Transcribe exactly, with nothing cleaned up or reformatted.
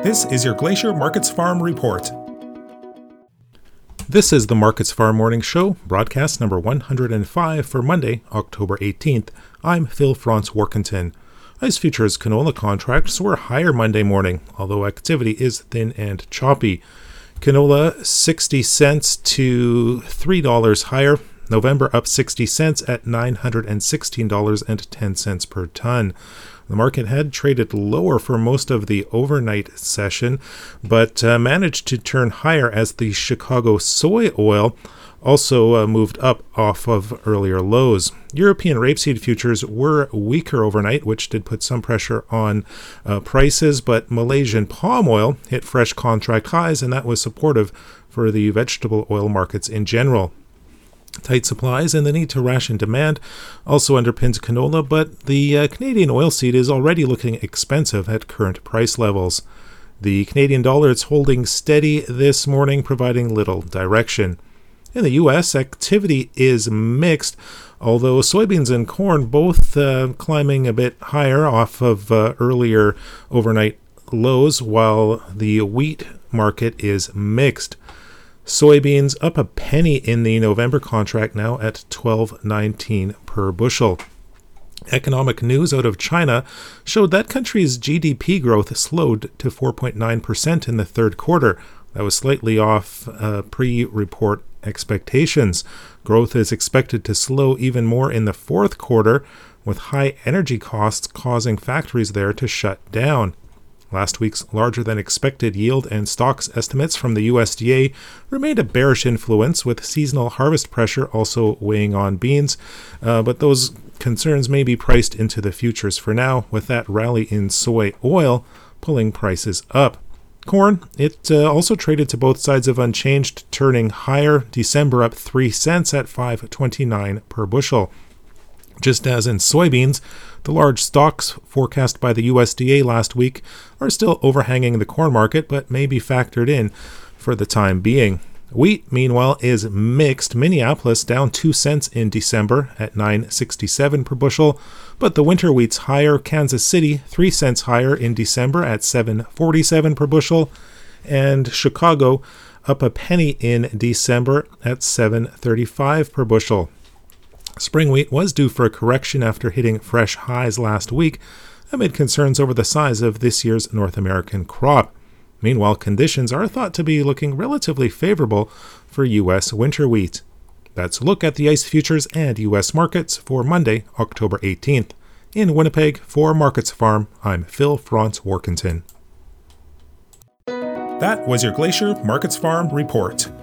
This is your Glacier Markets Farm Report. This is the Markets Farm Morning Show, broadcast number one hundred five for Monday, October eighteenth. I'm Phil Franz Workington. ICE Futures canola contracts were higher Monday morning, although activity is thin and choppy. Canola sixty cents to three dollars higher. November up sixty cents at nine hundred sixteen dollars and ten cents per ton. The market had traded lower for most of the overnight session, but uh, managed to turn higher as the Chicago soy oil also uh, moved up off of earlier lows. European rapeseed futures were weaker overnight, which did put some pressure on uh, prices, but Malaysian palm oil hit fresh contract highs, and that was supportive for the vegetable oil markets in general. Tight supplies and the need to ration demand also underpins canola, but the uh, Canadian oilseed is already looking expensive at current price levels. The Canadian dollar is holding steady this morning, providing little direction. In the U S, activity is mixed, although soybeans and corn both uh, climbing a bit higher off of uh, earlier overnight lows, while the wheat market is mixed. Soybeans up a penny in the November contract now at twelve nineteen per bushel. Economic news out of China showed that country's G D P growth slowed to four point nine percent in the third quarter. That was slightly off uh, pre-report expectations. Growth is expected to slow even more in the fourth quarter, with high energy costs causing factories there to shut down. Last week's larger-than-expected yield and stocks estimates from the U S D A remained a bearish influence, with seasonal harvest pressure also weighing on beans, uh, but those concerns may be priced into the futures for now, with that rally in soy oil pulling prices up. Corn, it uh, also traded to both sides of unchanged, turning higher. December up three cents at five twenty-nine per bushel. Just as in soybeans, the large stocks forecast by the U S D A last week are still overhanging the corn market, but may be factored in for the time being. Wheat, meanwhile, is mixed. Minneapolis down two cents in December at nine sixty-seven per bushel, but the winter wheat's higher. Kansas City three cents higher in December at seven forty-seven per bushel, and Chicago up a penny in December at seven thirty-five per bushel. Spring wheat was due for a correction after hitting fresh highs last week, amid concerns over the size of this year's North American crop. Meanwhile, conditions are thought to be looking relatively favorable for U S winter wheat. That's a look at the ICE futures and U S markets for Monday, October eighteenth. In Winnipeg, for Markets Farm, I'm Phil Franz Workington. That was your Glacier Markets Farm Report.